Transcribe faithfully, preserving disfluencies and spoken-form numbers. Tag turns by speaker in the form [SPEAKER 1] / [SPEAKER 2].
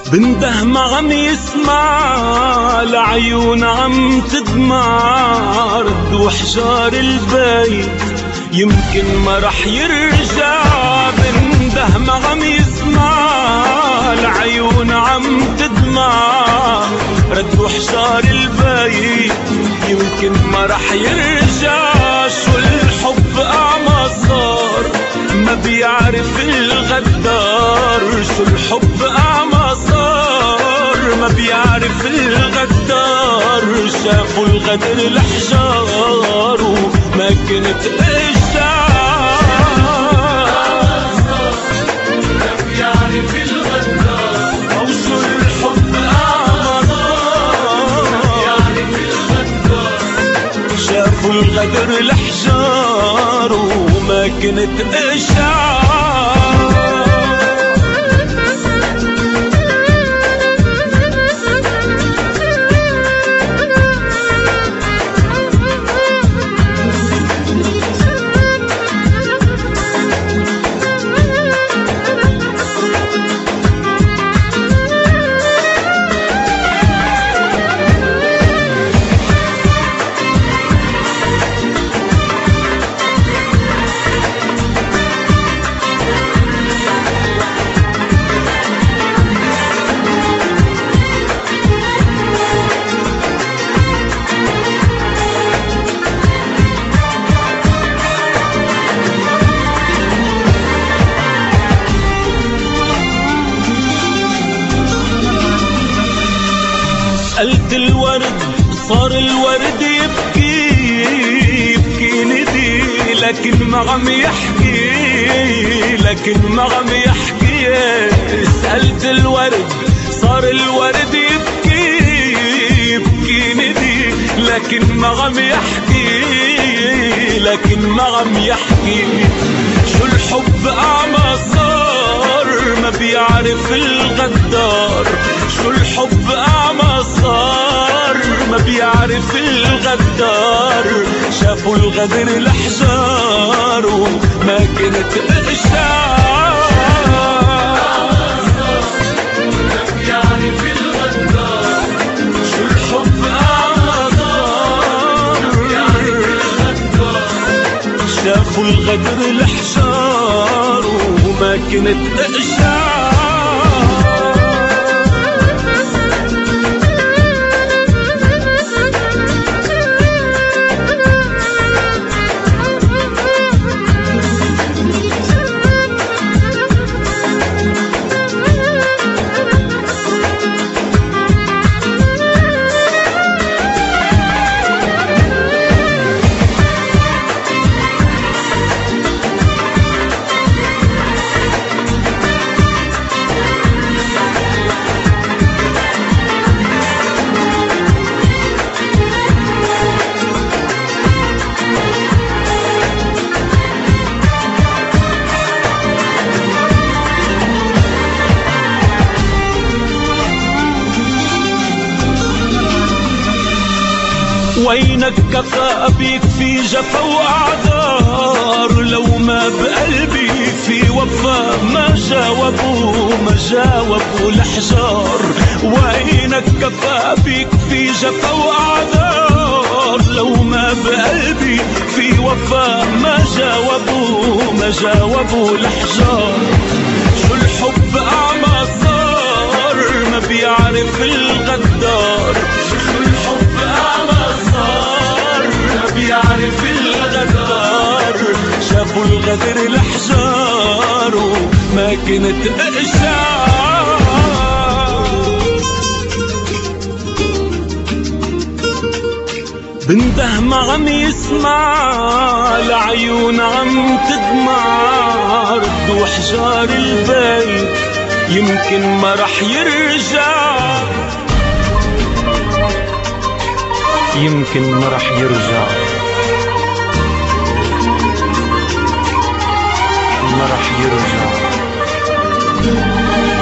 [SPEAKER 1] بنده ما عم يسمع، العيون عم تدمع، رد وحجار البيت يمكن ما رح يرجع. بنده ما عم يسمع، العيون عم تدمع، رد وحجار البيت يمكن ما رح يرجع. شو الحب أعمى صار ما بيعرف الغدار، شو الحب أعمى صار ما بيعرف الغدار. شافوا الغدر الأحجار وما كنت أشتاق، ما بيعرف الغدار. أو شو الحب أعمى صار ما بيعرف الغدار. شافوا الغدر الأحجار وما كنت أشتاق. قلت الورد صار الورد يبكي يبكي ندي، لكن ما عم يحكي لكن ما عم يحكي. سألت الورد صار الورد يبكي يبكي ندي، لكن ما عم يحكي لكن ما عم يحكي. شو الحب أعمى صار ما بيعرف الغدار، شو الحب أعمى صار ما بيعرف الغدار. شافوا الغدر الأحجار وما كنت أشتاق، ما بيعرف الغدار. شو الحب أعمى صار ما بيعرف الغدار. شافوا الغدر الأحجار وما كنت أشتاق. وينك كفى بيك في جفا وأعذار، لو ما بقلبي في وفا ما جاوبوا ما جاوبوا الأحجار. وينك كفى بيك في جفا وأعذار، لو ما بقلبي في وفا ما جاوبوا ما جاوبوا الأحجار. شو الحب أعمى صار ما بيعرف الغدار، شو الحب أعمى صار ما بيعرف الغدار. شافوا الغدر الأحجار وما كنت أشتاق. بنده ما عم يسمع، العيون عم تدمع، رد وحجار البيت يمكن ما رح يرجع، يمكن ما رح يرجع، ما رح يرجع.